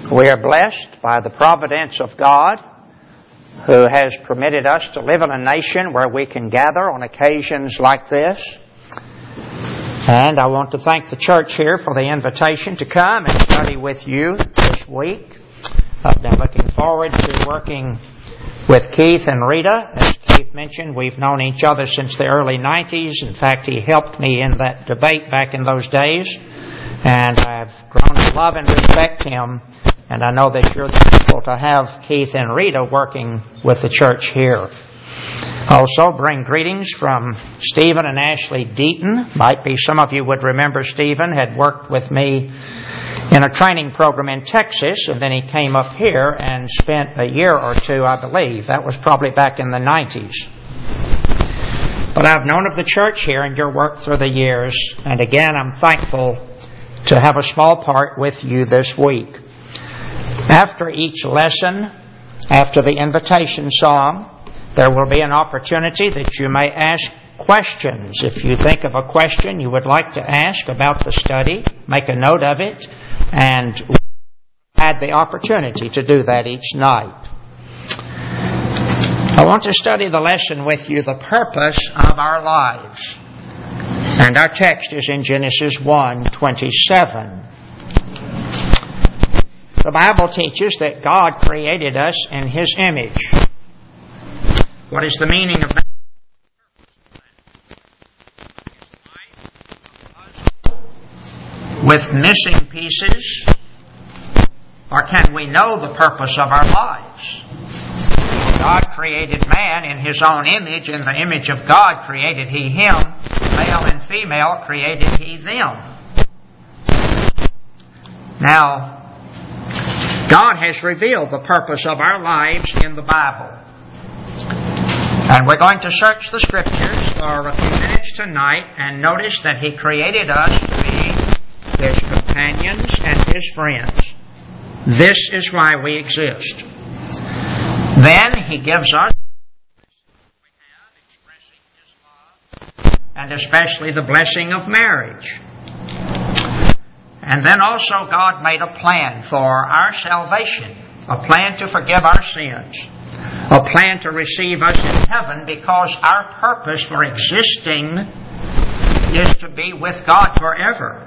We are blessed by the providence of God, who has permitted us to live in a nation where we can gather on occasions like this. And I want to thank the church here for the invitation to come and study with you this week. I've been looking forward to working with Keith and Rita. As Keith mentioned, we've known each other since the early 90s. In fact, he helped me in that debate back in those days. And I've grown to love and respect him. And I know that you're thankful to have Keith and Rita working with the church here. Also bring greetings from Stephen and Ashley Deaton. Might be some of you would remember Stephen had worked with me in a training program in Texas, and then he came up here and spent a year or two, I believe. That was probably back in the 90s. But I've known of the church here and your work through the years, and again I'm thankful to have a small part with you this week. After each lesson, after the invitation song, there will be an opportunity that you may ask questions. If you think of a question you would like to ask about the study, make a note of it, and we'll have the opportunity to do that each night. I want to study the lesson with you, the purpose of our lives. And our text is in Genesis 1:27. The Bible teaches that God created us in His image. What is the meaning of that? With missing pieces? Or can we know the purpose of our lives? God created man in His own image. In the image of God created He him. Male and female created He them. Now, God has revealed the purpose of our lives in the Bible. And we're going to search the Scriptures for a few minutes tonight and notice that He created us to be His companions and His friends. This is why we exist. Then He gives us expressing His love, and especially the blessing of marriage. And then also God made a plan for our salvation, a plan to forgive our sins, a plan to receive us in heaven, because our purpose for existing is to be with God forever.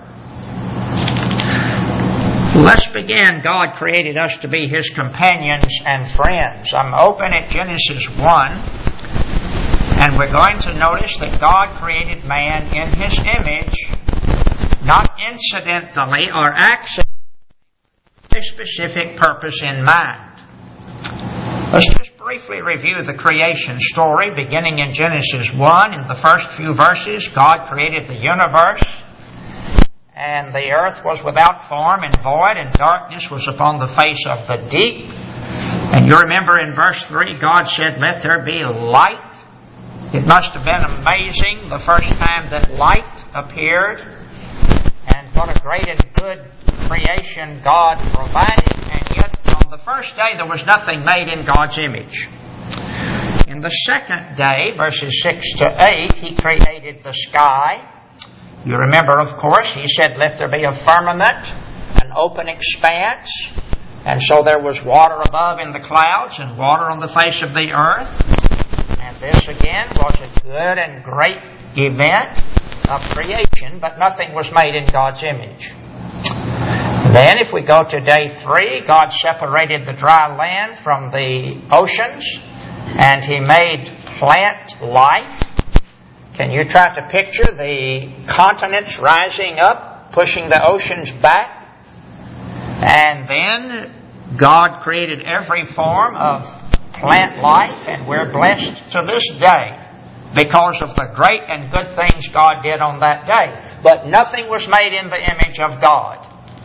Let's begin. God created us to be His companions and friends. I'm open at Genesis 1, and we're going to notice that God created man in His image, not incidentally or accidentally, with a specific purpose in mind. Let's just briefly review the creation story, beginning in Genesis 1. In the first few verses, God created the universe, and the earth was without form and void, and darkness was upon the face of the deep. And you remember in verse 3, God said, "Let there be light." It must have been amazing the first time that light appeared. And what a great and good creation God provided. And yet on the first day there was nothing made in God's image. In the second day, verses 6 to 8, He created the sky. You remember, of course, He said, "Let there be a firmament, an open expanse." And so there was water above in the clouds and water on the face of the earth. And this again was a good and great event of creation, but nothing was made in God's image. Then if we go to day 3, God separated the dry land from the oceans, and He made plant life. Can you try to picture the continents rising up, pushing the oceans back? And then God created every form of plant life, and we're blessed to this day because of the great and good things God did on that day. But nothing was made in the image of God.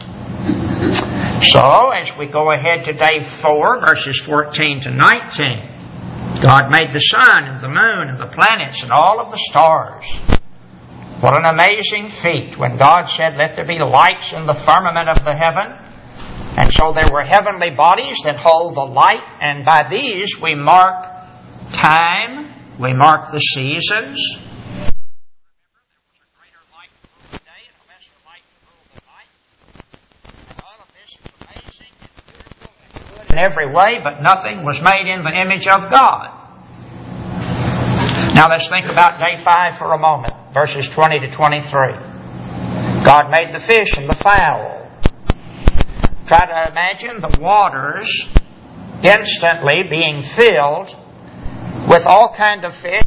So, as we go ahead to day 4, verses 14 to 19, God made the sun and the moon and the planets and all of the stars. What an amazing feat when God said, "Let there be lights in the firmament of the heaven." And so there were heavenly bodies that hold the light, and by these we mark time, we mark the seasons. And all of this is amazing and in every way, but nothing was made in the image of God. Now let's think about day 5 for a moment, verses 20 to 23. God made the fish and the fowl. Try to imagine the waters instantly being filled with all kinds of fish.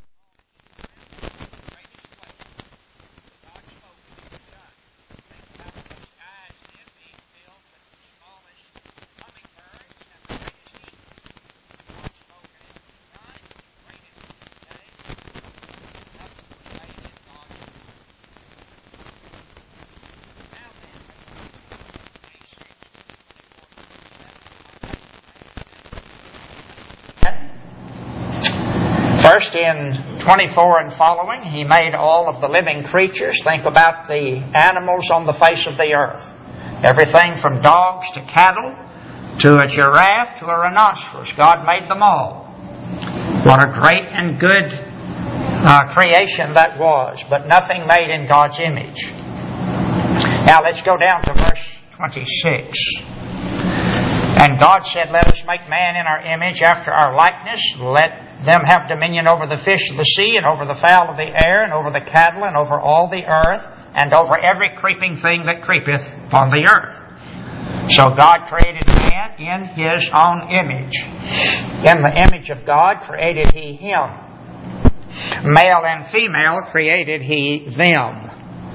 First, in 24 and following, He made all of the living creatures. Think about the animals on the face of the earth. Everything from dogs to cattle to a giraffe to a rhinoceros. God made them all. What a great and good creation that was, but nothing made in God's image. Now let's go down to verse 26. And God said, "Let us make man in our image after our likeness. Let them have dominion over the fish of the sea, and over the fowl of the air, and over the cattle, and over all the earth, and over every creeping thing that creepeth upon the earth." So God created man in His own image. In the image of God created He him. Male and female created He them.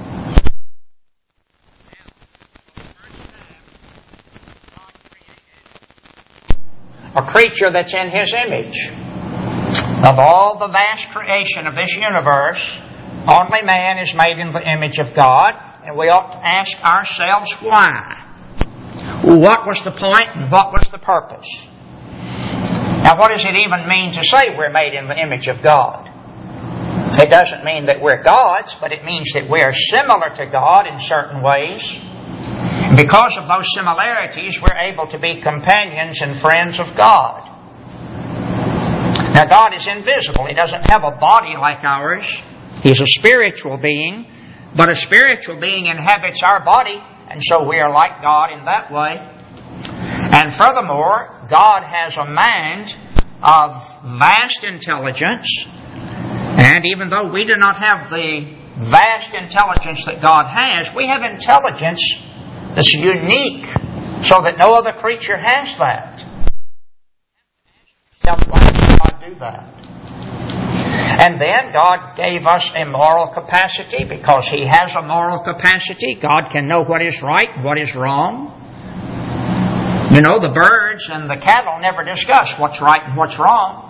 A creature that's in His image. Of all the vast creation of this universe, only man is made in the image of God, and we ought to ask ourselves why. What was the point and what was the purpose? Now, what does it even mean to say we're made in the image of God? It doesn't mean that we're gods, but it means that we are similar to God in certain ways. And because of those similarities, we're able to be companions and friends of God. Now, God is invisible. He doesn't have a body like ours. He's a spiritual being, but a spiritual being inhabits our body, and so we are like God in that way. And furthermore, God has a mind of vast intelligence, and even though we do not have the vast intelligence that God has, we have intelligence that's unique, so that no other creature has that. Now, why did God do that? And then God gave us a moral capacity. Because He has a moral capacity, God can know what is right and what is wrong. You know, the birds and the cattle never discuss what's right and what's wrong.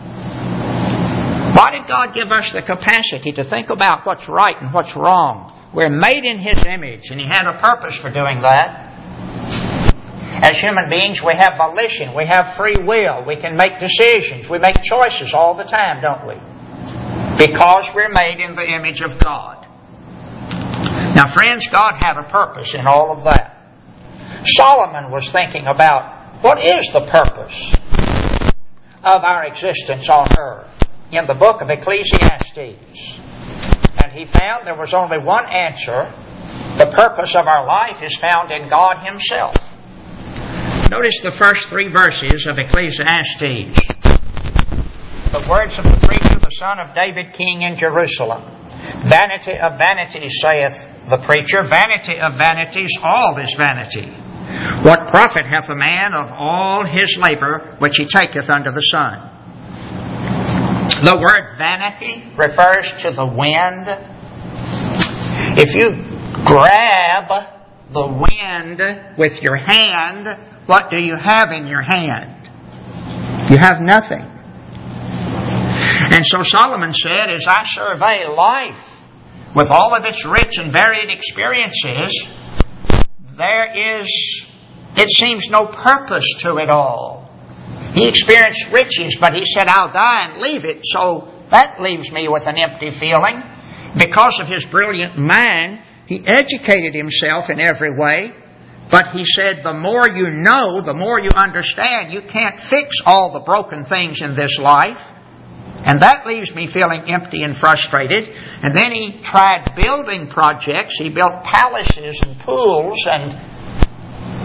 Why did God give us the capacity to think about what's right and what's wrong? We're made in His image, and He had a purpose for doing that. As human beings, we have volition, we have free will, we can make decisions, we make choices all the time, don't we? Because we're made in the image of God. Now, friends, God had a purpose in all of that. Solomon was thinking about what is the purpose of our existence on earth in the book of Ecclesiastes. And he found there was only one answer. The purpose of our life is found in God Himself. Notice the first 3 verses of Ecclesiastes. The words of the preacher, the son of David, king in Jerusalem. Vanity of vanities, saith the preacher. Vanity of vanities, all is vanity. What profit hath a man of all his labor which he taketh under the sun? The word vanity refers to the wind. If you grab the wind with your hand, what do you have in your hand? You have nothing. And so Solomon said, as I survey life with all of its rich and varied experiences, there is, it seems, no purpose to it all. He experienced riches, but he said, I'll die and leave it. So that leaves me with an empty feeling. Because of his brilliant mind, he educated himself in every way. But he said, the more you know, the more you understand. You can't fix all the broken things in this life. And that leaves me feeling empty and frustrated. And then he tried building projects. He built palaces and pools and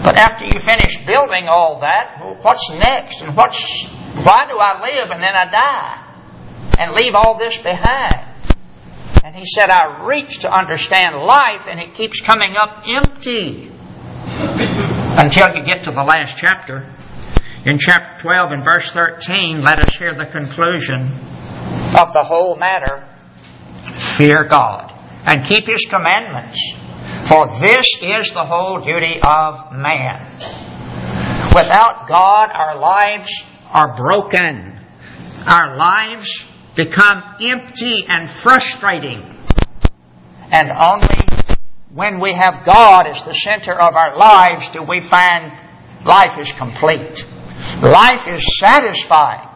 But after you finish building all that, well, what's next? And why do I live and then I die and leave all this behind? And he said, I reach to understand life and it keeps coming up empty. Until you get to the last chapter. In chapter 12 and verse 13, let us hear the conclusion of the whole matter. Fear God and keep His commandments, for this is the whole duty of man. Without God, our lives are broken. Our lives become empty and frustrating. And only when we have God as the center of our lives do we find life is complete. Life is satisfying.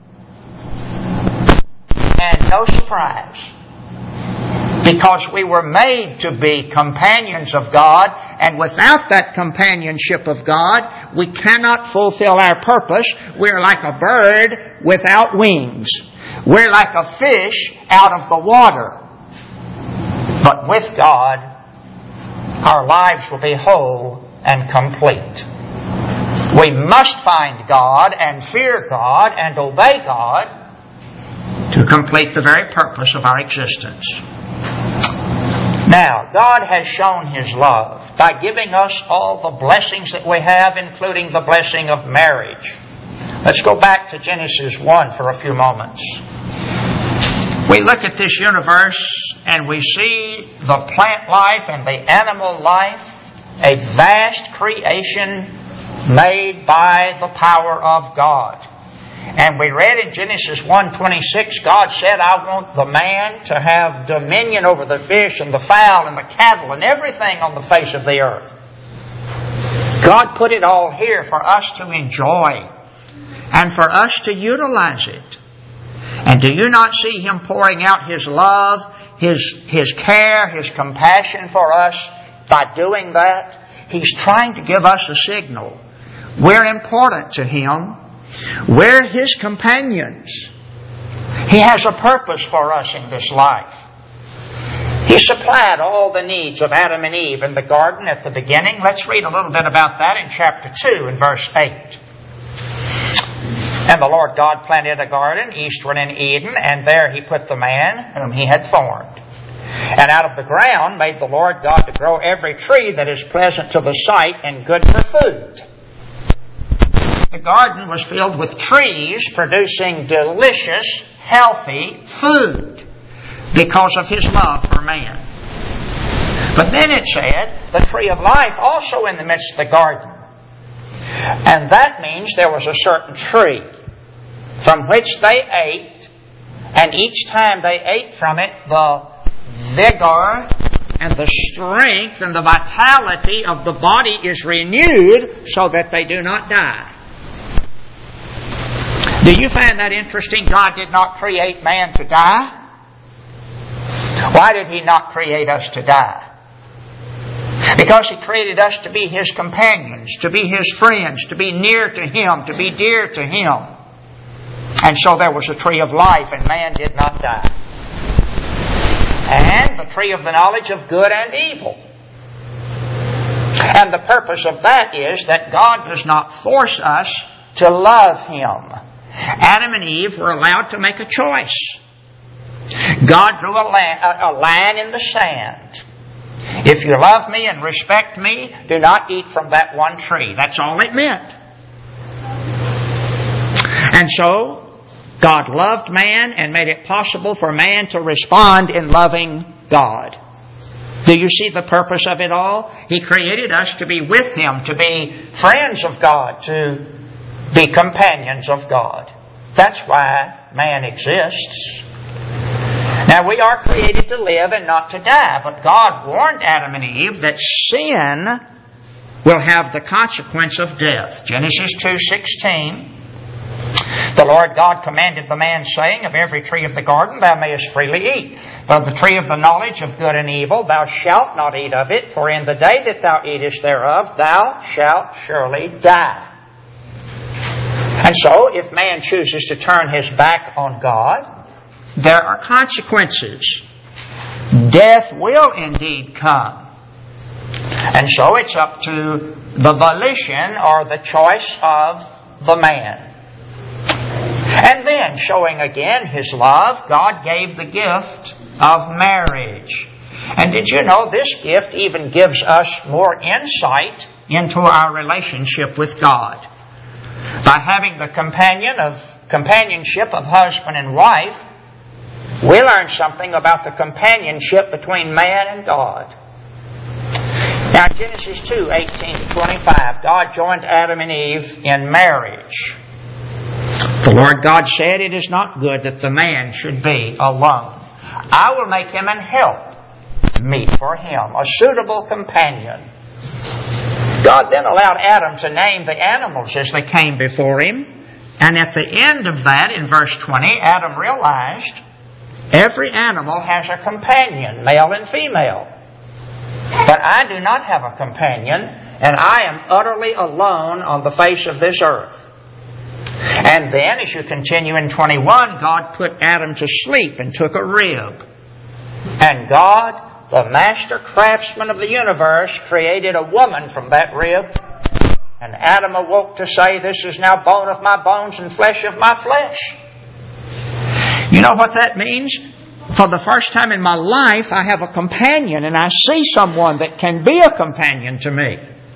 And no surprise. Because we were made to be companions of God, and without that companionship of God, we cannot fulfill our purpose. We're like a bird without wings. We're like a fish out of the water. But with God, our lives will be whole and complete. We must find God and fear God and obey God to complete the very purpose of our existence. Now, God has shown His love by giving us all the blessings that we have, including the blessing of marriage. Let's go back to Genesis 1 for a few moments. We look at this universe and we see the plant life and the animal life, a vast creation made by the power of God. And we read in Genesis 1:26, God said, I want the man to have dominion over the fish and the fowl and the cattle and everything on the face of the earth. God put it all here for us to enjoy and for us to utilize it. And do you not see Him pouring out His love, His care, His compassion for us by doing that? He's trying to give us a signal. We're important to Him. We're His companions. He has a purpose for us in this life. He supplied all the needs of Adam and Eve in the garden at the beginning. Let's read a little bit about that in chapter 2 and verse 8. And the Lord God planted a garden eastward in Eden, and there He put the man whom He had formed. And out of the ground made the Lord God to grow every tree that is pleasant to the sight and good for food. The garden was filled with trees producing delicious, healthy food because of His love for man. But then it said, the tree of life also in the midst of the garden. And that means there was a certain tree from which they ate, and each time they ate from it, the vigor and the strength and the vitality of the body is renewed so that they do not die. Do you find that interesting? God did not create man to die. Why did He not create us to die? Because He created us to be His companions, to be His friends, to be near to Him, to be dear to Him. And so there was a tree of life, and man did not die. And the tree of the knowledge of good and evil. And the purpose of that is that God does not force us to love Him. Adam and Eve were allowed to make a choice. God drew a line in the sand. If you love me and respect me, do not eat from that one tree. That's all it meant. And so, God loved man and made it possible for man to respond in loving God. Do you see the purpose of it all? He created us to be with Him, to be friends of God, to be companions of God. That's why man exists. Now, we are created to live and not to die, but God warned Adam and Eve that sin will have the consequence of death. Genesis 2:16. The Lord God commanded the man, saying, of every tree of the garden thou mayest freely eat, but of the tree of the knowledge of good and evil thou shalt not eat of it, for in the day that thou eatest thereof thou shalt surely die. And so, if man chooses to turn his back on God, there are consequences. Death will indeed come. And so it's up to the volition or the choice of the man. And then, showing again His love, God gave the gift of marriage. And did you know this gift even gives us more insight into our relationship with God? By having the companionship of husband and wife, we learn something about the companionship between man and God. Now, Genesis 2:18-25, God joined Adam and Eve in marriage. The Lord God said, "It is not good that the man should be alone. I will make him an help meet for him, a suitable companion." God then allowed Adam to name the animals as they came before him. And at the end of that, in verse 20, Adam realized every animal has a companion, male and female. But I do not have a companion, and I am utterly alone on the face of this earth. And then, as you continue in 21, God put Adam to sleep and took a rib. And God, the master craftsman of the universe, created a woman from that rib. And Adam awoke to say, "This is now bone of my bones and flesh of my flesh." You know what that means? For the first time in my life, I have a companion, and I see someone that can be a companion to me.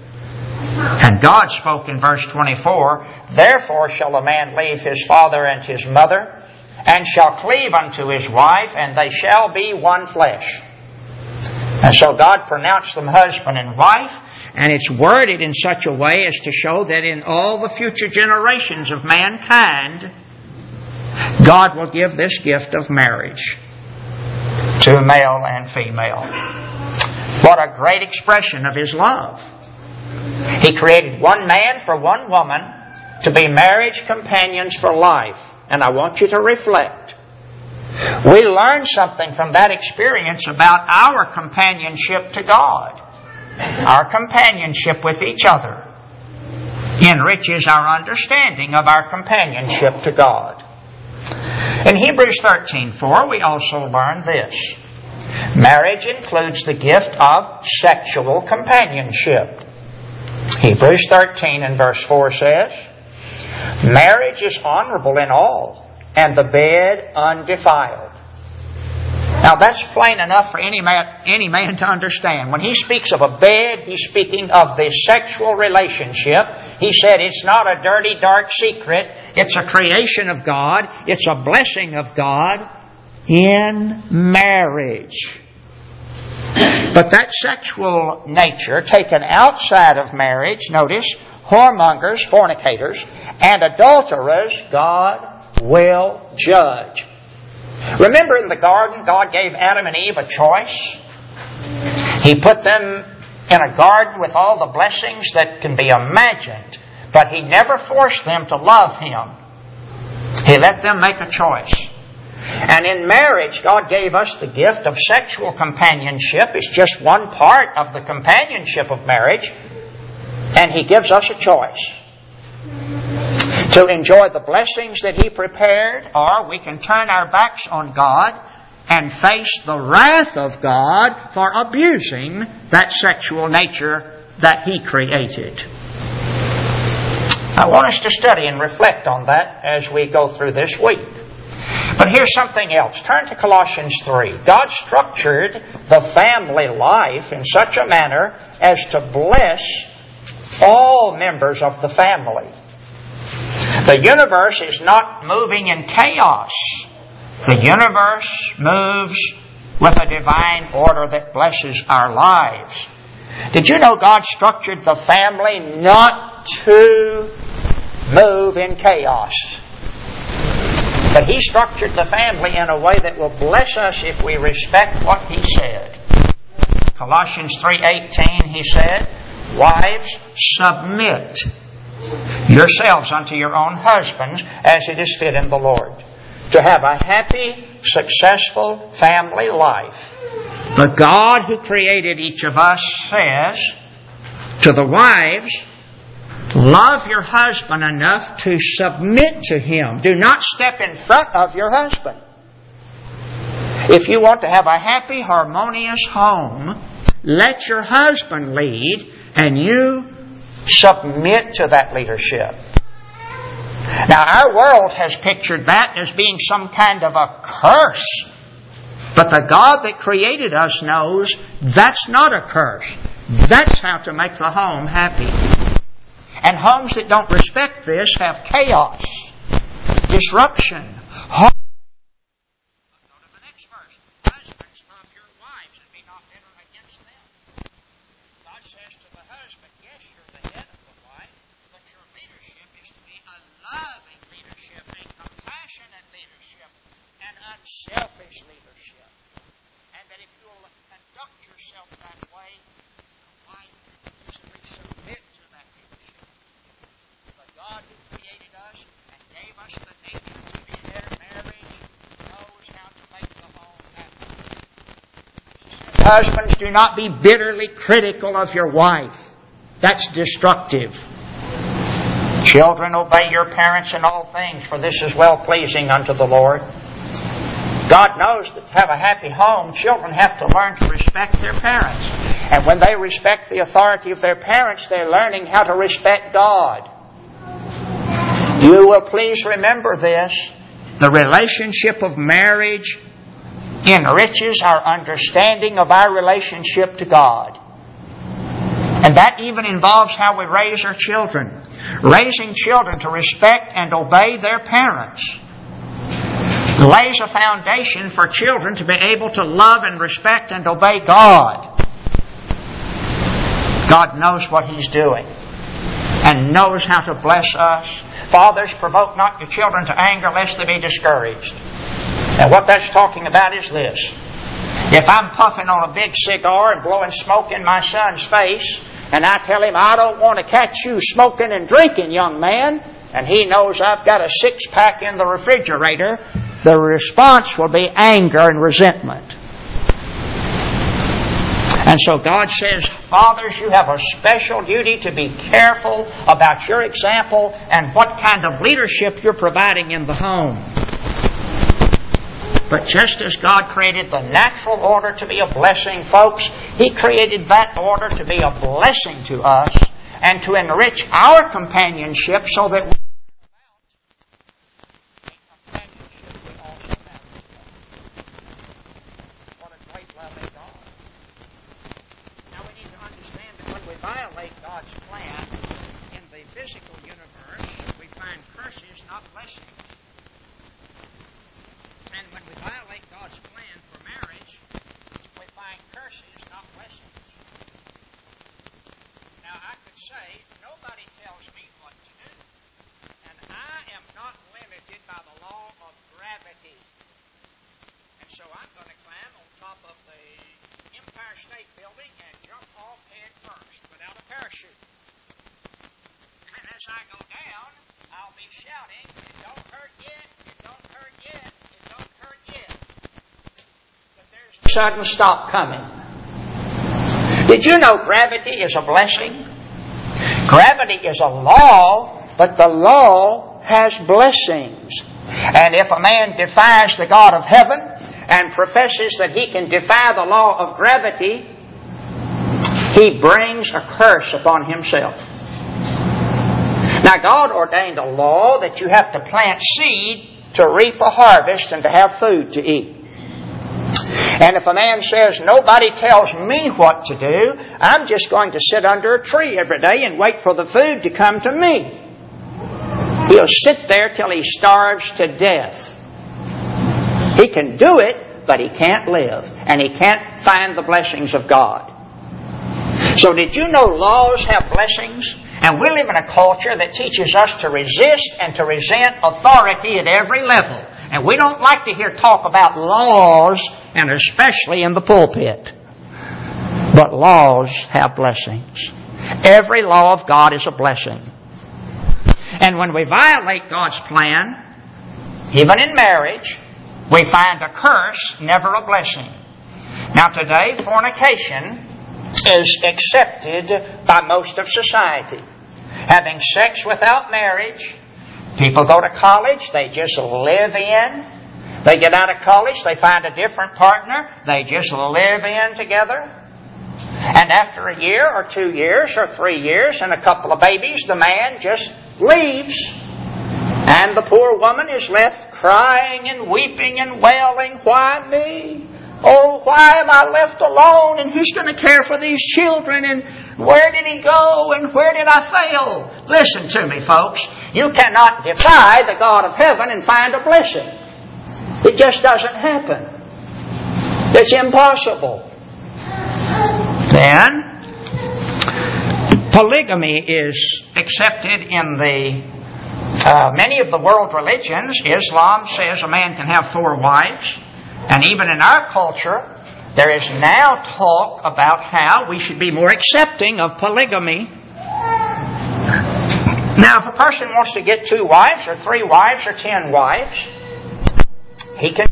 And God spoke in verse 24, "Therefore shall a man leave his father and his mother, and shall cleave unto his wife, and they shall be one flesh." And so God pronounced them husband and wife, and it's worded in such a way as to show that in all the future generations of mankind, God will give this gift of marriage to male and female. What a great expression of His love. He created one man for one woman to be marriage companions for life. And I want you to reflect. We learn something from that experience about our companionship to God. Our companionship with each other enriches our understanding of our companionship to God. In Hebrews 13:4, we also learn this. Marriage includes the gift of sexual companionship. Hebrews 13 and verse 4 says, "Marriage is honorable in all, and the bed undefiled." Now that's plain enough for any man to understand. When he speaks of a bed, he's speaking of the sexual relationship. He said it's not a dirty, dark secret. It's a creation of God. It's a blessing of God in marriage. But that sexual nature taken outside of marriage, notice, whoremongers, fornicators, and adulterers, God will judge. Remember in the garden, God gave Adam and Eve a choice. He put them in a garden with all the blessings that can be imagined, but He never forced them to love Him. He let them make a choice. And in marriage, God gave us the gift of sexual companionship. It's just one part of the companionship of marriage. And He gives us a choice to enjoy the blessings that He prepared, or we can turn our backs on God and face the wrath of God for abusing that sexual nature that He created. I want us to study and reflect on that as we go through this week. But here's something else. Turn to Colossians 3. God structured the family life in such a manner as to bless all members of the family. The universe is not moving in chaos. The universe moves with a divine order that blesses our lives. Did you know God structured the family not to move in chaos? But He structured the family in a way that will bless us if we respect what He said. Colossians 3:18, He said, "Wives, submit yourselves unto your own husbands as it is fit in the Lord." To have a happy, successful family life. The God who created each of us says to the wives, love your husband enough to submit to him. Do not step in front of your husband. If you want to have a happy, harmonious home, let your husband lead, and you submit to that leadership. Now, our world has pictured that as being some kind of a curse. But the God that created us knows that's not a curse. That's how to make the home happy. And homes that don't respect this have chaos, disruption. Go to the next verse. Husbands, love your wives and be not bitter against them. God says to the husband, yes, you're the head of the wife, but your leadership is to be a loving leadership, a compassionate leadership, an unselfish leadership. And that if you'll conduct yourself that way, the wife can easily submit to that leadership. But God who created us and gave us the nature to share marriage knows how to make the home happy. He says, husbands, do not be bitterly critical of your wife. That's destructive. Children, obey your parents in all things, for this is well-pleasing unto the Lord. God knows that to have a happy home, children have to learn to respect their parents. And when they respect the authority of their parents, they're learning how to respect God. You will please remember this. The relationship of marriage enriches our understanding of our relationship to God. And that even involves how we raise our children. Raising children to respect and obey their parents lays a foundation for children to be able to love and respect and obey God. God knows what He's doing and knows how to bless us. Fathers, provoke not your children to anger lest they be discouraged. And what that's talking about is this. If I'm puffing on a big cigar and blowing smoke in my son's face, and I tell him, I don't want to catch you smoking and drinking, young man, and he knows I've got a 6-pack in the refrigerator, the response will be anger and resentment. And so God says, fathers, you have a special duty to be careful about your example and what kind of leadership you're providing in the home. But just as God created the natural order to be a blessing, folks, He created that order to be a blessing to us and to enrich our companionship so that we violate God's plan in the physical universe, we find curses, not blessings. And when we violate God's plan for marriage, we find curses, not blessings. Now, I could say, nobody tells me what to do. And I am not limited by the law of gravity. And so I'm going to climb on top of the Empire State Building and jump off head first without a parachute. And as I go down, I'll be shouting, it don't hurt yet, it don't hurt yet, it don't hurt yet. But there's a sudden stop coming. Did you know gravity is a blessing? Gravity is a law, but the law has blessings. And if a man defies the God of heaven and professes that he can defy the law of gravity, he brings a curse upon himself. Now, God ordained a law that you have to plant seed to reap a harvest and to have food to eat. And if a man says, nobody tells me what to do, I'm just going to sit under a tree every day and wait for the food to come to me, he'll sit there till he starves to death. He can do it, but he can't live. And he can't find the blessings of God. So did you know laws have blessings? And we live in a culture that teaches us to resist and to resent authority at every level. And we don't like to hear talk about laws, and especially in the pulpit. But laws have blessings. Every law of God is a blessing. And when we violate God's plan, even in marriage, we find a curse, never a blessing. Now today, fornication is accepted by most of society. Having sex without marriage, people go to college, they just live in. They get out of college, they find a different partner, they just live in together. And after a year or 2 years or 3 years and a couple of babies, the man just leaves. And the poor woman is left crying and weeping and wailing, "Why me? Oh, why am I left alone? And who's going to care for these children? And where did he go? And where did I fail?" Listen to me, folks. You cannot defy the God of heaven and find a blessing. It just doesn't happen. It's impossible. Then, polygamy is accepted in many of the world religions. Islam says a man can have 4 wives. And even in our culture, there is now talk about how we should be more accepting of polygamy. Now, if a person wants to get 2 wives or 3 wives or 10 wives, he can.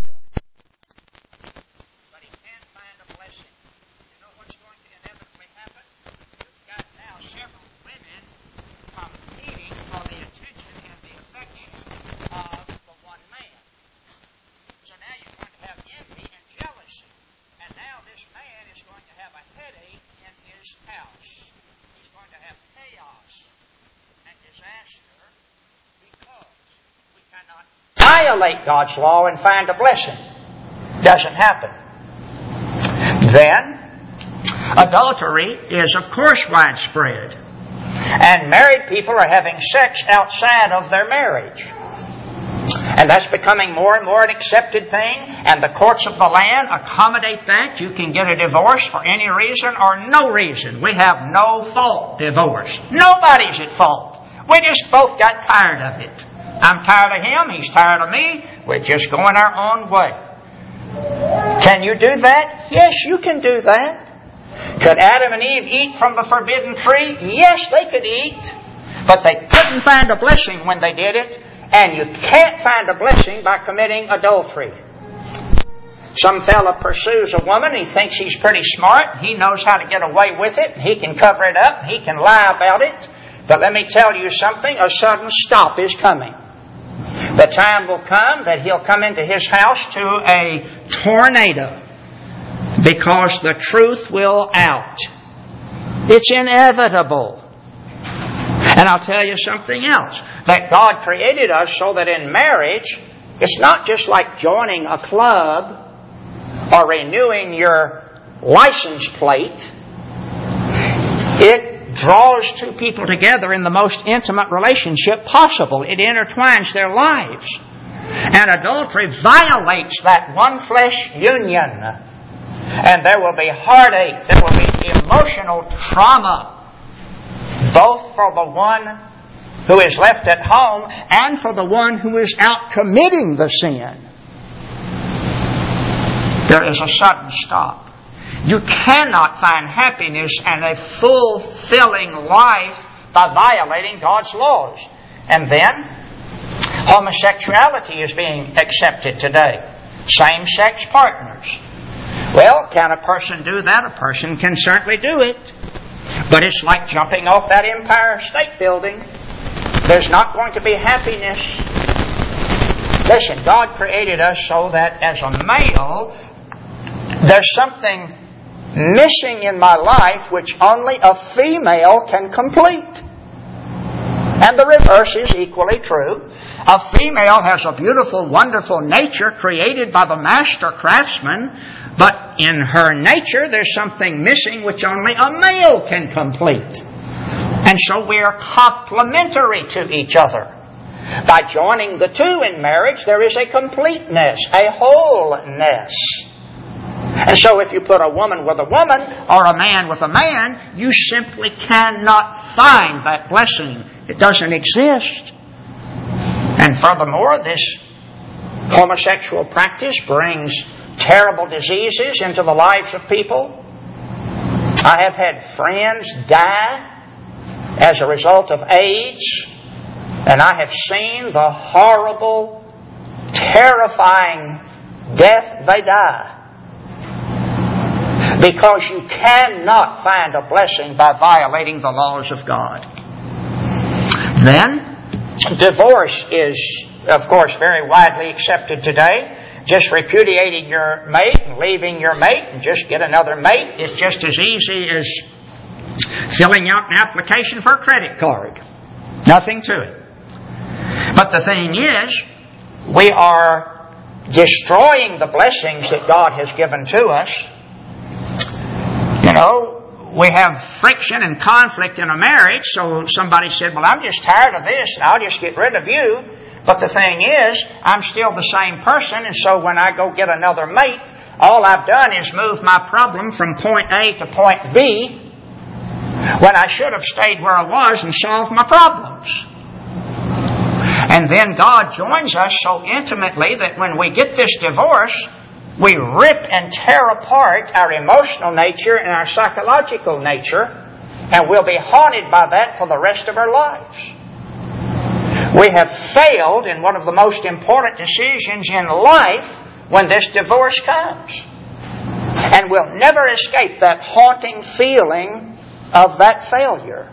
But he can't find a blessing. You know what's going to inevitably happen? You've got now several women competing for the attention and the affection of the one man. So now you're going to have envy and jealousy. And now this man is going to have a headache in his house. He's going to have chaos and disaster because we cannot violate God's law and find a blessing. Doesn't happen. Then, adultery is of course widespread. And married people are having sex outside of their marriage. And that's becoming more and more an accepted thing, and the courts of the land accommodate that. You can get a divorce for any reason or no reason. We have no fault divorce. Nobody's at fault. We just both got tired of it. I'm tired of him, he's tired of me. We're just going our own way. Can you do that? Yes, you can do that. Could Adam and Eve eat from the forbidden tree? Yes, they could eat. But they couldn't find a blessing when they did it. And you can't find a blessing by committing adultery. Some fella pursues a woman, he thinks he's pretty smart, he knows how to get away with it, he can cover it up, he can lie about it. But let me tell you something, a sudden stop is coming. The time will come that he'll come into his house to a tornado because the truth will out. It's inevitable. And I'll tell you something else. That God created us so that in marriage, it's not just like joining a club or renewing your license plate. It draws 2 people together in the most intimate relationship possible. It intertwines their lives. And adultery violates that one flesh union. And there will be heartache, there will be emotional trauma, both for the one who is left at home and for the one who is out committing the sin. There is a sudden stop. You cannot find happiness and a fulfilling life by violating God's laws. And then, homosexuality is being accepted today. Same-sex partners. Well, can a person do that? A person can certainly do it. But it's like jumping off that Empire State Building. There's not going to be happiness. Listen, God created us so that as a male, there's something missing in my life which only a female can complete. And the reverse is equally true. A female has a beautiful, wonderful nature created by the master craftsman, but in her nature there's something missing which only a male can complete. And so we are complementary to each other. By joining the 2 in marriage, there is a completeness, a wholeness. And so if you put a woman with a woman or a man with a man, you simply cannot find that blessing. It doesn't exist. And furthermore, this homosexual practice brings terrible diseases into the lives of people. I have had friends die as a result of AIDS, and I have seen the horrible, terrifying death they die. Because you cannot find a blessing by violating the laws of God. Then, divorce is, of course, very widely accepted today. just repudiating your mate and leaving your mate and just get another mate is just as easy as filling out an application for a credit card. Nothing to it. But the thing is, we are destroying the blessings that God has given to us. You know, we have friction and conflict in a marriage, so somebody said, well, I'm just tired of this, and I'll just get rid of you. But the thing is, I'm still the same person, and so when I go get another mate, all I've done is move my problem from point A to point B, when I should have stayed where I was and solved my problems. And then God joins us so intimately that when we get this divorce, we rip and tear apart our emotional nature and our psychological nature, and we'll be haunted by that for the rest of our lives. We have failed in one of the most important decisions in life when this divorce comes. And we'll never escape that haunting feeling of that failure.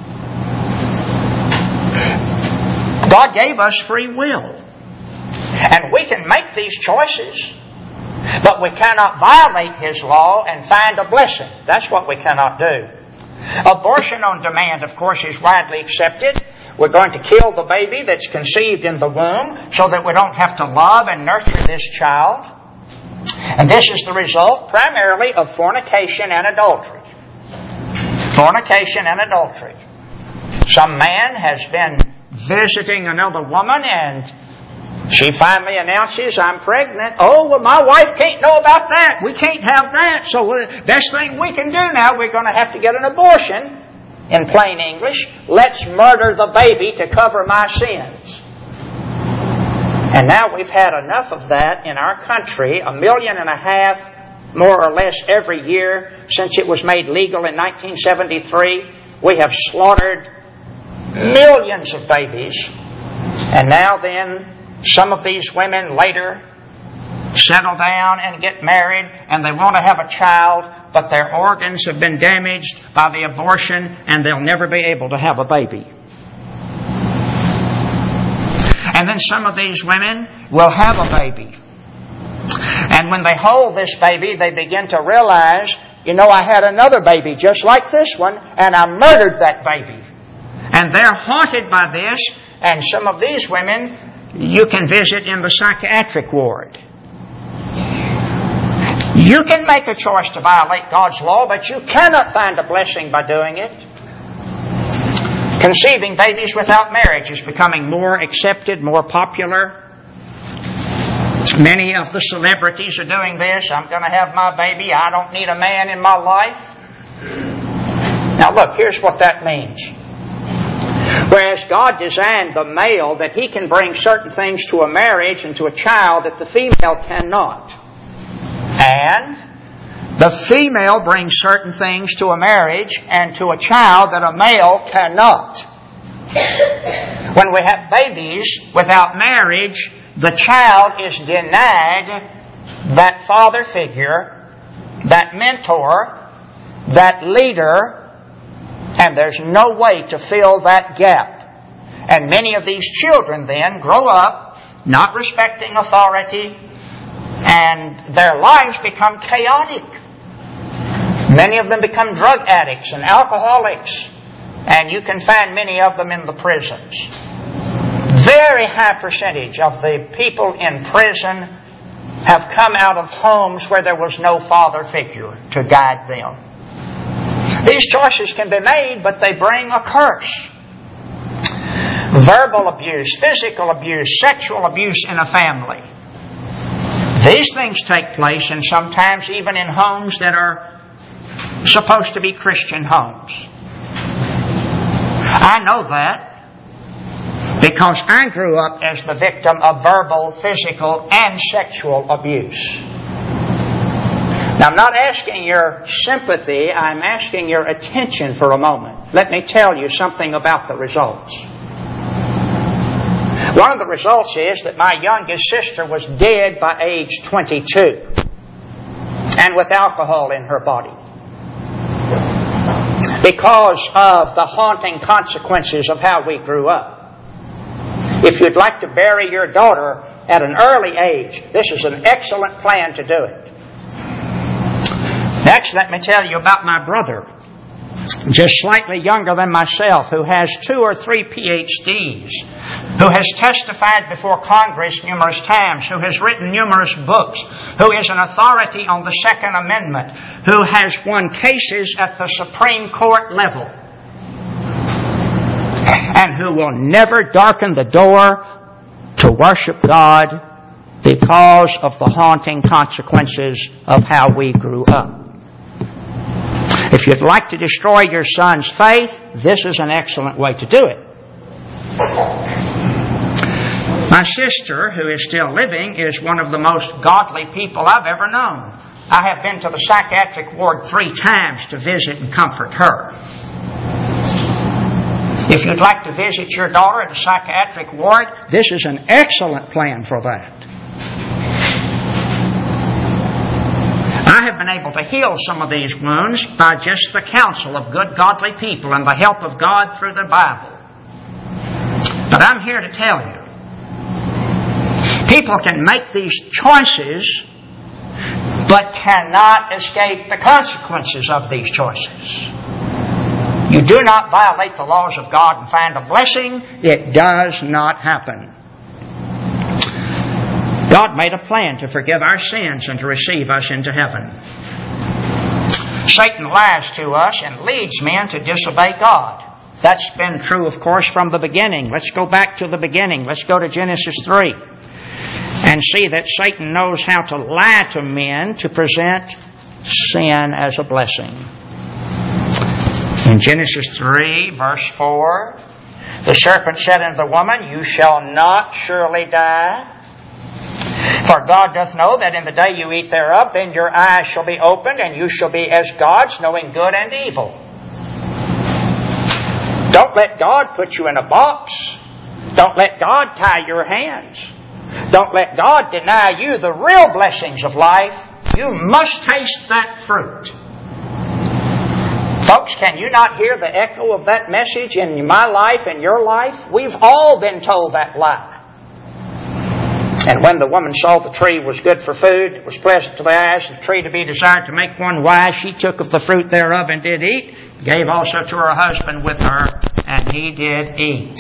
God gave us free will. And we can make these choices, but we cannot violate His law and find a blessing. That's what we cannot do. Abortion on demand, of course, is widely accepted. We're going to kill the baby that's conceived in the womb so that we don't have to love and nurture this child. And this is the result primarily of fornication and adultery. Fornication and adultery. Some man has been visiting another woman and she finally announces, I'm pregnant. Oh, well, my wife can't know about that. We can't have that. So the best thing we can do now, we're going to have to get an abortion. In plain English, let's murder the baby to cover my sins. And now we've had enough of that in our country, 1.5 million, more or less, every year since it was made legal in 1973. We have slaughtered millions of babies. And now then, some of these women later settle down and get married and they want to have a child, but their organs have been damaged by the abortion and they'll never be able to have a baby. And then some of these women will have a baby. And when they hold this baby, they begin to realize, you know, I had another baby just like this one and I murdered that baby. And they're haunted by this, and some of these women you can visit in the psychiatric ward. You can make a choice to violate God's law, but you cannot find a blessing by doing it. Conceiving babies without marriage is becoming more accepted, more popular. Many of the celebrities are doing this. I'm going to have my baby. I don't need a man in my life. Now look, here's what that means. Whereas God designed the male that he can bring certain things to a marriage and to a child that the female cannot. And the female brings certain things to a marriage and to a child that a male cannot. When we have babies without marriage, the child is denied that father figure, that mentor, that leader, and there's no way to fill that gap. And many of these children then grow up not respecting authority, and their lives become chaotic. Many of them become drug addicts and alcoholics, and you can find many of them in the prisons. Very high percentage of the people in prison have come out of homes where there was no father figure to guide them. These choices can be made, but they bring a curse. Verbal abuse, physical abuse, sexual abuse in a family. These things take place, and sometimes even in homes that are supposed to be Christian homes. I know that because I grew up as the victim of verbal, physical, and sexual abuse. Now, I'm not asking your sympathy, I'm asking your attention for a moment. Let me tell you something about the results. One of the results is that my youngest sister was dead by age 22 and with alcohol in her body because of the haunting consequences of how we grew up. If you'd like to bury your daughter at an early age, this is an excellent plan to do it. Next, let me tell you about my brother, just slightly younger than myself, who has 2 or 3 PhDs, who has testified before Congress numerous times, who has written numerous books, who is an authority on the Second Amendment, who has won cases at the Supreme Court level, and who will never darken the door to worship God because of the haunting consequences of how we grew up. If you'd like to destroy your son's faith, this is an excellent way to do it. My sister, who is still living, is one of the most godly people I've ever known. I have been to the psychiatric ward 3 times to visit and comfort her. If you'd like to visit your daughter at a psychiatric ward, this is an excellent plan for that. I have been able to heal some of these wounds by just the counsel of good godly people and the help of God through the Bible. But I'm here to tell you, people can make these choices, but cannot escape the consequences of these choices. You do not violate the laws of God and find a blessing. It does not happen. God made a plan to forgive our sins and to receive us into heaven. Satan lies to us and leads men to disobey God. That's been true, of course, from the beginning. Let's go back to the beginning. Let's go to Genesis 3 and see that Satan knows how to lie to men to present sin as a blessing. In Genesis 3, verse 4, the serpent said unto the woman, You shall not surely die. For God doth know that in the day you eat thereof, then your eyes shall be opened, and you shall be as gods, knowing good and evil. Don't let God put you in a box. Don't let God tie your hands. Don't let God deny you the real blessings of life. You must taste that fruit. Folks, can you not hear the echo of that message in my life and your life? We've all been told that lie. And when the woman saw the tree was good for food, it was pleasant to the eyes, the tree to be desired to make one wise, she took of the fruit thereof and did eat, gave also to her husband with her, and he did eat.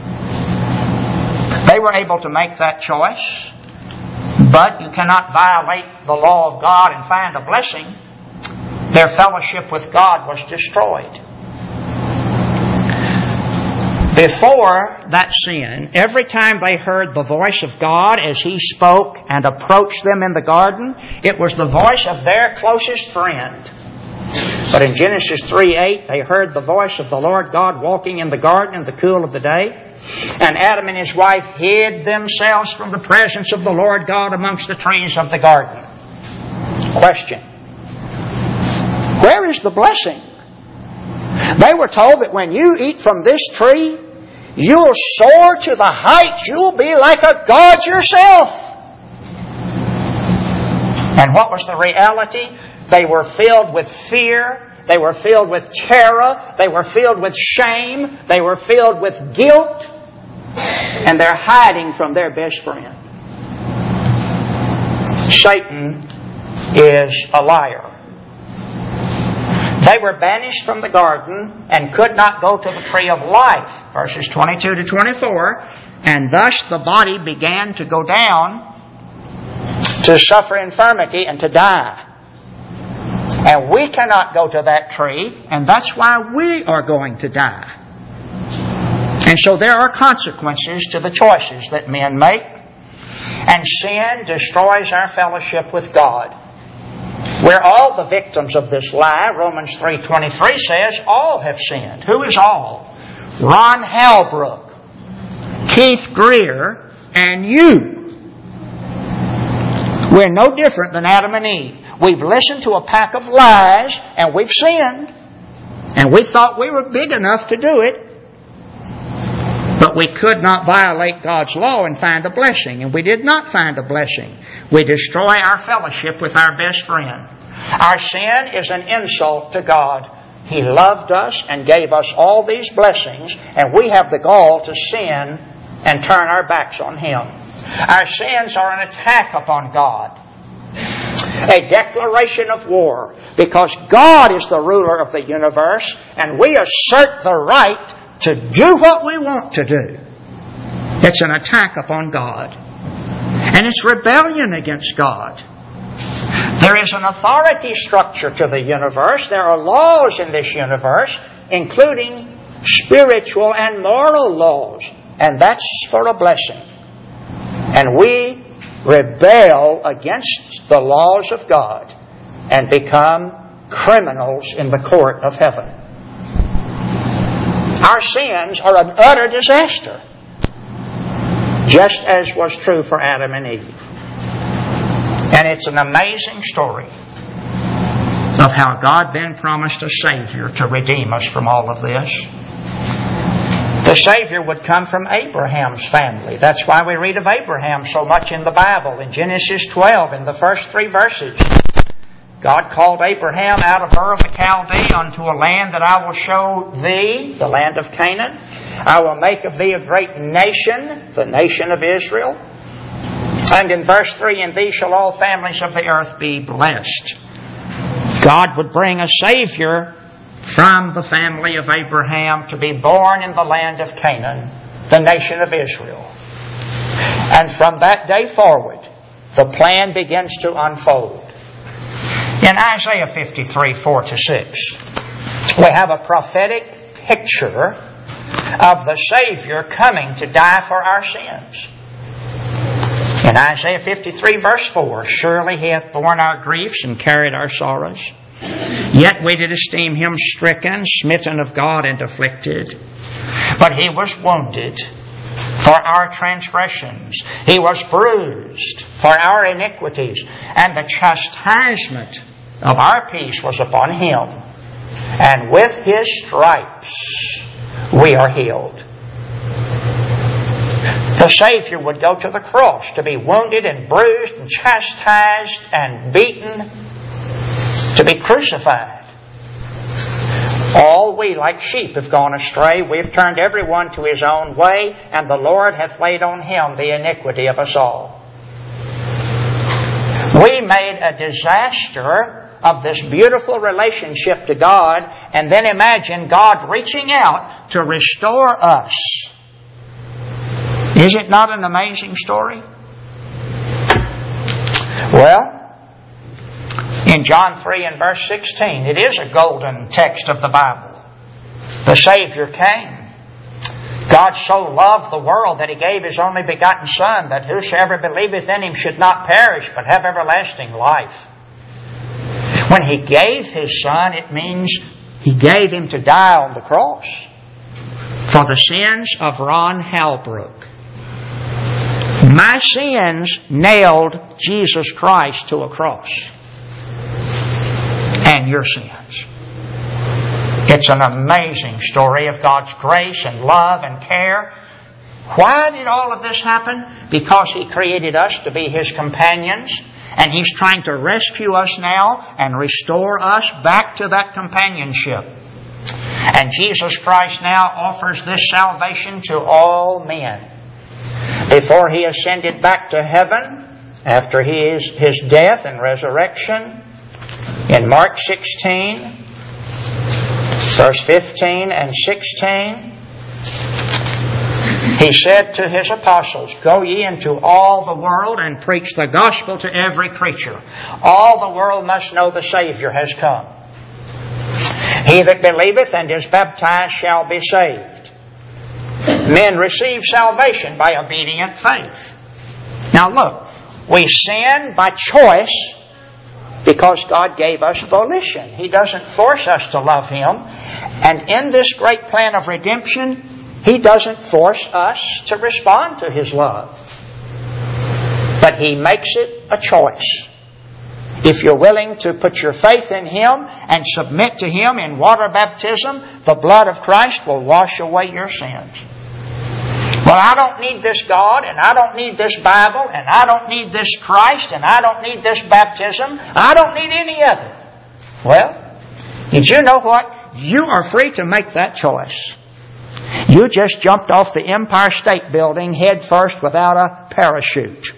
They were able to make that choice, but you cannot violate the law of God and find a blessing. Their fellowship with God was destroyed. Before that sin, every time they heard the voice of God as He spoke and approached them in the garden, it was the voice of their closest friend. But in Genesis 3:8, they heard the voice of the Lord God walking in the garden in the cool of the day. And Adam and his wife hid themselves from the presence of the Lord God amongst the trees of the garden. Question: where is the blessing? They were told that when you eat from this tree, you'll soar to the heights. You'll be like a god yourself. And what was the reality? They were filled with fear. They were filled with terror. They were filled with shame. They were filled with guilt. And they're hiding from their best friend. Satan is a liar. They were banished from the garden and could not go to the tree of life. Verses 22 to 24. And thus the body began to go down to suffer infirmity and to die. And we cannot go to that tree, and that's why we are going to die. And so there are consequences to the choices that men make. And sin destroys our fellowship with God. We're all the victims of this lie. Romans 3:23 says all have sinned. Who is all? Ron Halbrook, Keith Greer, and you. We're no different than Adam and Eve. We've listened to a pack of lies and we've sinned. And we thought we were big enough to do it. But we could not violate God's law and find a blessing. And we did not find a blessing. We destroy our fellowship with our best friend. Our sin is an insult to God. He loved us and gave us all these blessings, and we have the gall to sin and turn our backs on Him. Our sins are an attack upon God, a declaration of war, because God is the ruler of the universe, and we assert the right to do what we want to do. It's an attack upon God. And it's rebellion against God. There is an authority structure to the universe. There are laws in this universe, including spiritual and moral laws. And that's for a blessing. And we rebel against the laws of God and become criminals in the court of heaven. Our sins are an utter disaster, just as was true for Adam and Eve. And it's an amazing story of how God then promised a Savior to redeem us from all of this. The Savior would come from Abraham's family. That's why we read of Abraham so much in the Bible. In Genesis 12, in the first 3 verses, God called Abraham out of Ur of the Chaldees unto a land that I will show thee, the land of Canaan. I will make of thee a great nation, the nation of Israel. And in verse 3, in thee shall all families of the earth be blessed. God would bring a Savior from the family of Abraham to be born in the land of Canaan, the nation of Israel. And from that day forward, the plan begins to unfold. In Isaiah 53, 4-6, we have a prophetic picture of the Savior coming to die for our sins. In Isaiah 53, verse 4, surely He hath borne our griefs and carried our sorrows. Yet we did esteem Him stricken, smitten of God, and afflicted. But He was wounded for our transgressions. He was bruised for our iniquities. And the chastisement of our peace was upon Him. And with His stripes we are healed. The Savior would go to the cross to be wounded and bruised and chastised and beaten, to be crucified. All we like sheep have gone astray. We have turned every one to his own way, and the Lord hath laid on Him the iniquity of us all. We made a disaster of this beautiful relationship to God, and then imagine God reaching out to restore us. Is it not an amazing story? Well, in John 3 and verse 16, it is a golden text of the Bible. The Savior came. God so loved the world that He gave His only begotten Son, that whosoever believeth in Him should not perish, but have everlasting life. When He gave His Son, it means He gave Him to die on the cross for the sins of Ron Halbrook. My sins nailed Jesus Christ to a cross. And your sins. It's an amazing story of God's grace and love and care. Why did all of this happen? Because He created us to be His companions, and He's trying to rescue us now and restore us back to that companionship. And Jesus Christ now offers this salvation to all men. Before He ascended back to heaven, after His death and resurrection, in Mark 16, verse 15 and 16, He said to His apostles, go ye into all the world and preach the gospel to every creature. All the world must know the Savior has come. He that believeth and is baptized shall be saved. Men receive salvation by obedient faith. Now look, we sin by choice because God gave us volition. He doesn't force us to love Him. And in this great plan of redemption, He doesn't force us to respond to His love. But He makes it a choice. If you're willing to put your faith in Him and submit to Him in water baptism, the blood of Christ will wash away your sins. Well, I don't need this God, and I don't need this Bible, and I don't need this Christ, and I don't need this baptism. I don't need any of it. Well, did you know what? You are free to make that choice. You just jumped off the Empire State Building head first without a parachute.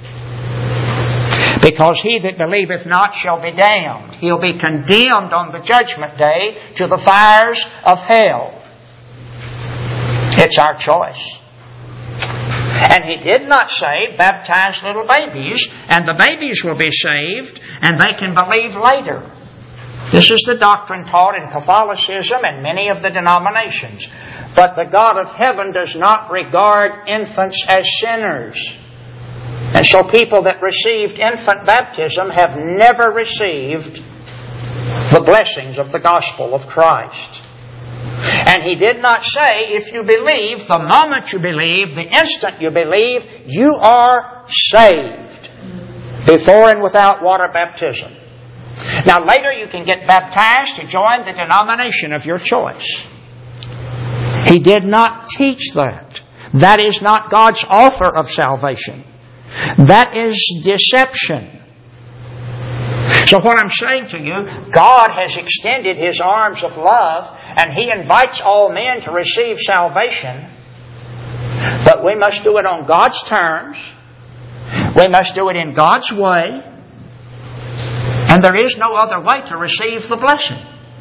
Because he that believeth not shall be damned. He'll be condemned on the judgment day to the fires of hell. It's our choice. And he did not say, baptize little babies, and the babies will be saved, and they can believe later. This is the doctrine taught in Catholicism and many of the denominations. But the God of heaven does not regard infants as sinners. And so people that received infant baptism have never received the blessings of the gospel of Christ. And he did not say, if you believe, the moment you believe, the instant you believe, you are saved. Before and without water baptism. Now later you can get baptized to join the denomination of your choice. He did not teach that. That is not God's offer of salvation. That is deception. So what I'm saying to you, God has extended His arms of love and He invites all men to receive salvation. But we must do it on God's terms. We must do it in God's way. And there is no other way to receive the blessing.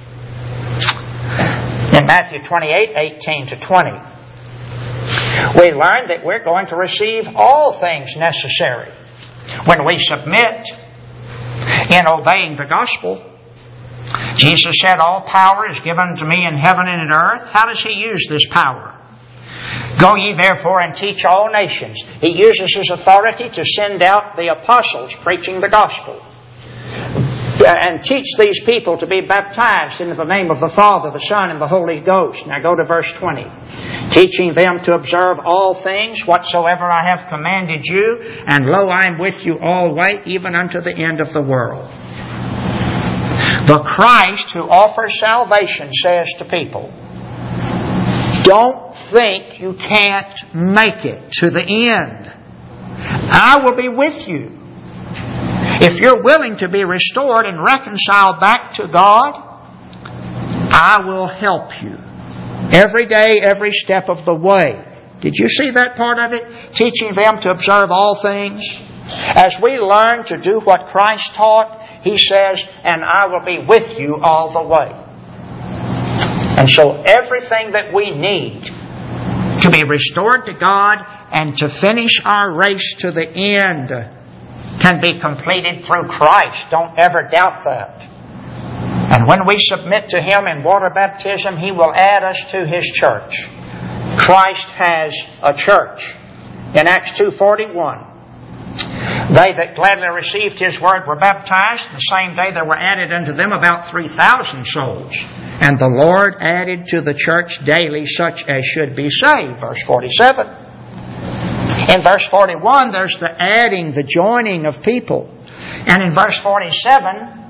In Matthew 28:18-20, we learn that we're going to receive all things necessary when we submit in obeying the gospel. Jesus said, all power is given to me in heaven and in earth. How does He use this power? Go ye therefore and teach all nations. He uses His authority to send out the apostles preaching the gospel. And teach these people to be baptized in the name of the Father, the Son, and the Holy Ghost. Now go to verse 20. Teaching them to observe all things whatsoever I have commanded you, and lo, I am with you always, even unto the end of the world. The Christ who offers salvation says to people, don't think you can't make it to the end. I will be with you. If you're willing to be restored and reconciled back to God, I will help you. Every day, every step of the way. Did you see that part of it? Teaching them to observe all things. As we learn to do what Christ taught, He says, and I will be with you all the way. And so everything that we need to be restored to God and to finish our race to the end can be completed through Christ. Don't ever doubt that. And when we submit to Him in water baptism, He will add us to His church. Christ has a church. In Acts 2:41, they that gladly received His word were baptized. The same day there were added unto them about 3,000 souls. And the Lord added to the church daily such as should be saved. Verse 47. In verse 41, there's the adding, the joining of people. And in verse 47,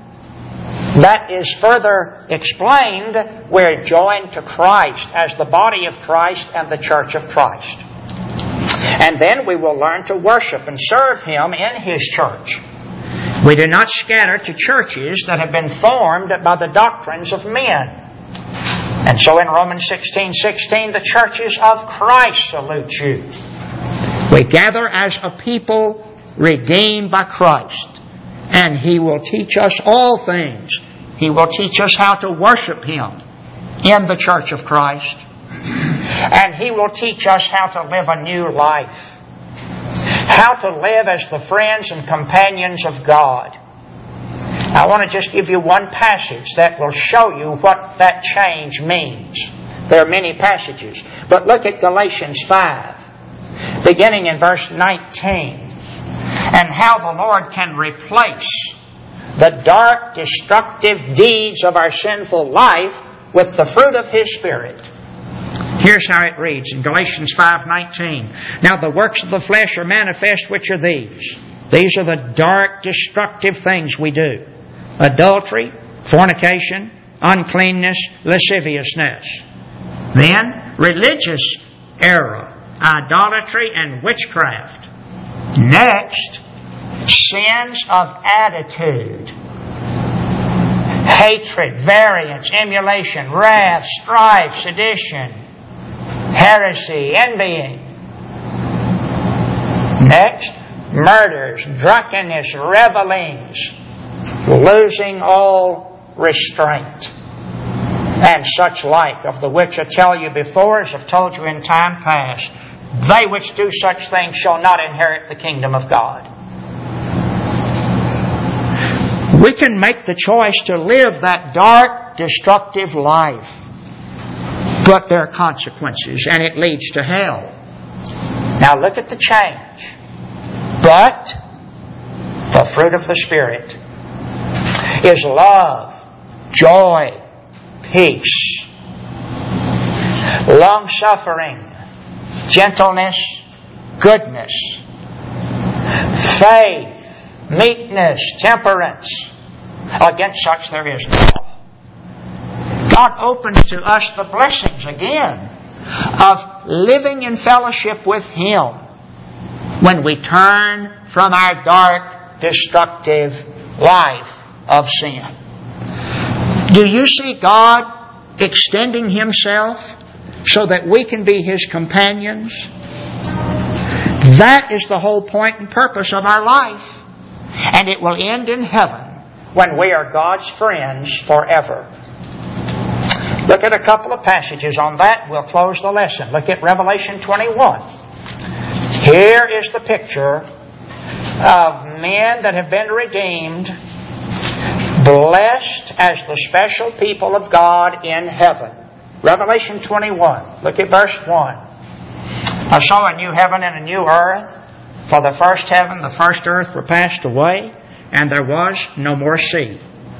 that is further explained. We're joined to Christ as the body of Christ and the church of Christ. And then we will learn to worship and serve Him in His church. We do not scatter to churches that have been formed by the doctrines of men. And so in Romans 16:16, the churches of Christ salute you. We gather as a people redeemed by Christ. And He will teach us all things. He will teach us how to worship Him in the church of Christ. And He will teach us how to live a new life. How to live as the friends and companions of God. I want to just give you one passage that will show you what that change means. There are many passages. But look at Galatians 5. Beginning in verse 19, and how the Lord can replace the dark, destructive deeds of our sinful life with the fruit of His Spirit. Here's how it reads in Galatians 5:19. Now the works of the flesh are manifest, which are these. These are the dark, destructive things we do. Adultery, fornication, uncleanness, lasciviousness. Then religious error, idolatry and witchcraft. Next, sins of attitude. Hatred, variance, emulation, wrath, strife, sedition, heresy, envying. Next, murders, drunkenness, revelings, losing all restraint, and such like, of the which I tell you before, as I've told you in time past, they which do such things shall not inherit the kingdom of God. We can make the choice to live that dark, destructive life, but there are consequences, and it leads to hell. Now look at the change. But the fruit of the Spirit is love, joy, peace, long-suffering, gentleness, goodness, faith, meekness, temperance. Against such there is no law. God opens to us the blessings again of living in fellowship with Him when we turn from our dark, destructive life of sin. Do you see God extending Himself so that we can be His companions? That is the whole point and purpose of our life. And it will end in heaven when we are God's friends forever. Look at a couple of passages on that. We'll close the lesson. Look at Revelation 21. Here is the picture of men that have been redeemed, blessed as the special people of God in heaven. Revelation 21. Look at verse 1. I saw a new heaven and a new earth, for the first heaven, the first earth were passed away, and there was no more sea.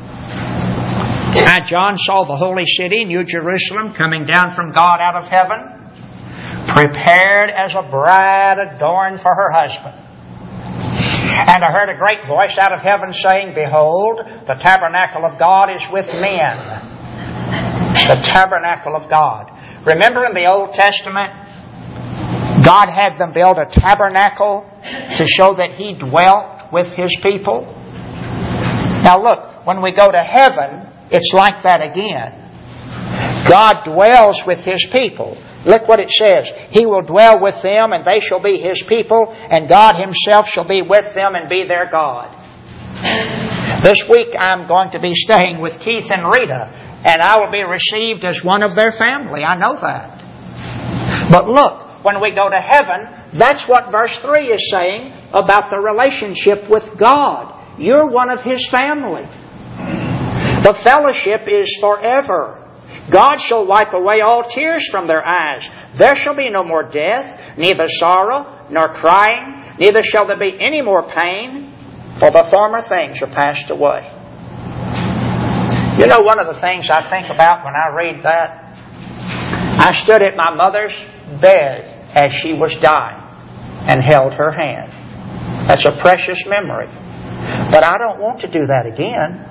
I, John, saw the holy city, New Jerusalem, coming down from God out of heaven, prepared as a bride adorned for her husband. And I heard a great voice out of heaven saying, Behold, the tabernacle of God is with men. The tabernacle of God. Remember in the Old Testament, God had them build a tabernacle to show that He dwelt with His people. Now look, when we go to heaven, it's like that again. God dwells with His people. Look what it says. He will dwell with them, and they shall be His people, and God Himself shall be with them and be their God. This week I'm going to be staying with Keith and Rita, and I will be received as one of their family. I know that. But look, when we go to heaven, that's what verse 3 is saying about the relationship with God. You're one of His family. The fellowship is forever. God shall wipe away all tears from their eyes. There shall be no more death, neither sorrow, nor crying, neither shall there be any more pain, for the former things are passed away. You know, one of the things I think about when I read that, I stood at my mother's bed as she was dying and held her hand. That's a precious memory. But I don't want to do that again.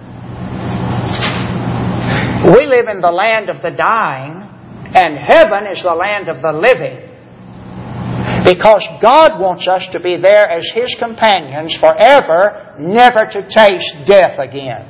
We live in the land of the dying, and heaven is the land of the living. Because God wants us to be there as His companions forever, never to taste death again.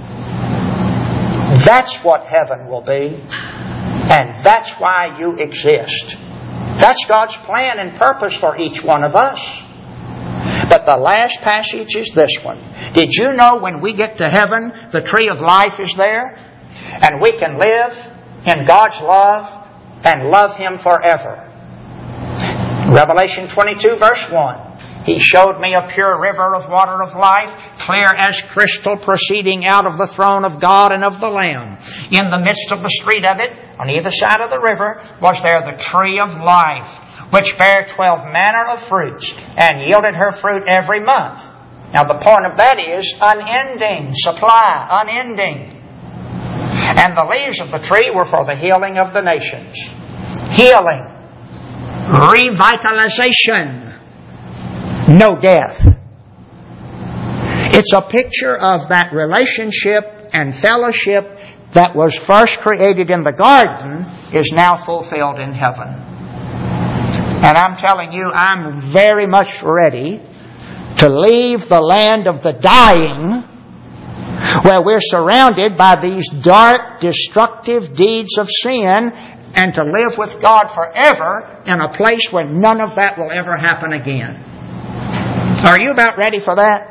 That's what heaven will be, and that's why you exist. That's God's plan and purpose for each one of us. But the last passage is this one. Did you know when we get to heaven, the tree of life is there? And we can live in God's love and love Him forever. Revelation 22 verse 1. He showed me a pure river of water of life, clear as crystal, proceeding out of the throne of God and of the Lamb. In the midst of the street of it, on either side of the river, was there the tree of life, which bare 12 manner of fruits, and yielded her fruit every month. Now the point of that is unending supply, unending. And the leaves of the tree were for the healing of the nations. Healing. Revitalization. No death. It's a picture of that relationship and fellowship that was first created in the garden is now fulfilled in heaven. And I'm telling you, I'm very much ready to leave the land of the dying, where we're surrounded by these dark, destructive deeds of sin, and to live with God forever in a place where none of that will ever happen again. Are you about ready for that?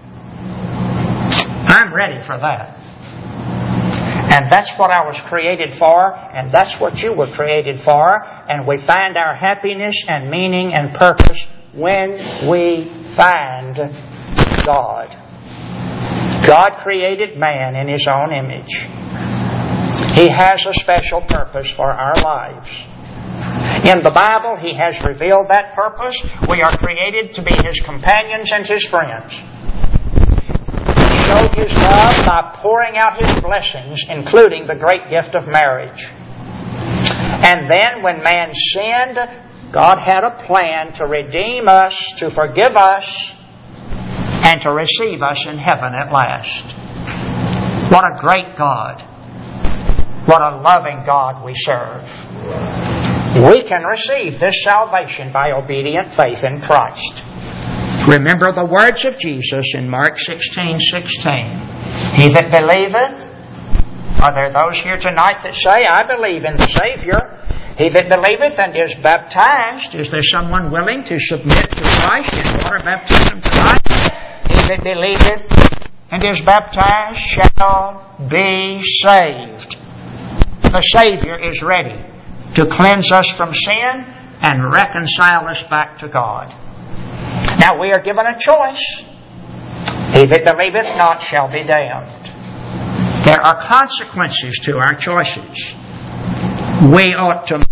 I'm ready for that. And that's what I was created for, and that's what you were created for, and we find our happiness and meaning and purpose when we find God. God created man in His own image. He has a special purpose for our lives. In the Bible, He has revealed that purpose. We are created to be His companions and His friends. He showed His love by pouring out His blessings, including the great gift of marriage. And then when man sinned, God had a plan to redeem us, to forgive us, and to receive us in heaven at last. What a great God. What a loving God we serve. We can receive this salvation by obedient faith in Christ. Remember the words of Jesus in Mark 16:16. He that believeth, are there those here tonight that say, I believe in the Savior? He that believeth and is baptized, is there someone willing to submit to Christ in water baptism tonight? He that believeth and is baptized shall be saved. The Savior is ready to cleanse us from sin and reconcile us back to God. Now we are given a choice. He that believeth not shall be damned. There are consequences to our choices. We ought to.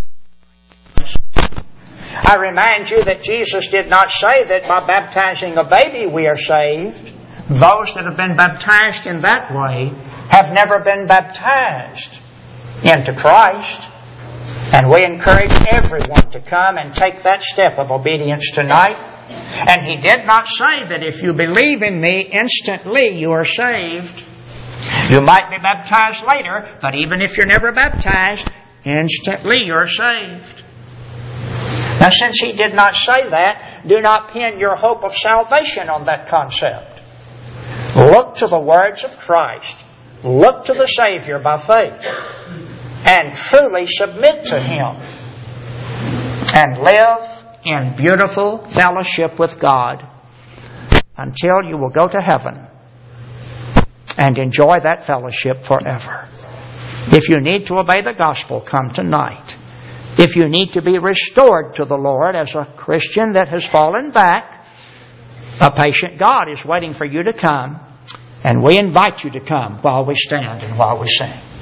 I remind you that Jesus did not say that by baptizing a baby we are saved. Those that have been baptized in that way have never been baptized into Christ. And we encourage everyone to come and take that step of obedience tonight. And He did not say that if you believe in Me, instantly you are saved. You might be baptized later, but even if you're never baptized, instantly you're saved. Now, since He did not say that, do not pin your hope of salvation on that concept. Look to the words of Christ. Look to the Savior by faith. And truly submit to Him. And live in beautiful fellowship with God until you will go to heaven and enjoy that fellowship forever. If you need to obey the gospel, come tonight. If you need to be restored to the Lord as a Christian that has fallen back, a patient God is waiting for you to come, and we invite you to come while we stand and while we sing.